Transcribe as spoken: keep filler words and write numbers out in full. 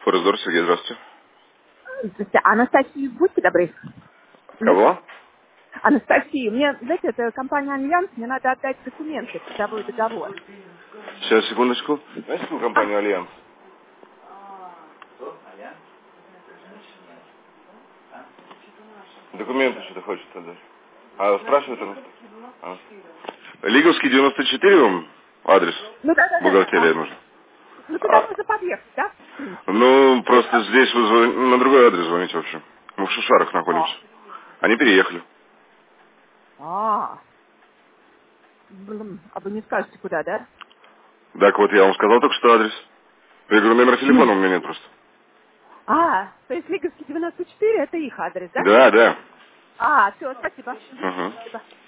Форезор, Сергей, здравствуйте. Здравствуйте. Анастасия, будьте добры. Кого? Анастасия, мне, знаете, это компания «Альянс», мне надо отдать документы, трудовой договор. Сейчас, секундочку. Знаете, какую А, компанию «Альянс»? Документы что-то хочет отдать. А спрашивает он? А. Лиговский девяносто четыре вам адрес? ну да-да-да. Бухгалтерия А, нужна. ну туда А, можно подъехать, да, в принципе? ну, просто здесь вы звон- на другой адрес звоните вообще. Мы в Шушарах находимся. А, Они переехали. а, блин, а вы не скажете, куда, да? Так вот, я вам сказал только что адрес. Я говорю, номера телефона Ну, у меня нет просто. а, то есть Лиговский девяносто четыре, это их адрес, да? Да, да. А, все, спасибо. Мгм, Угу. спасибо.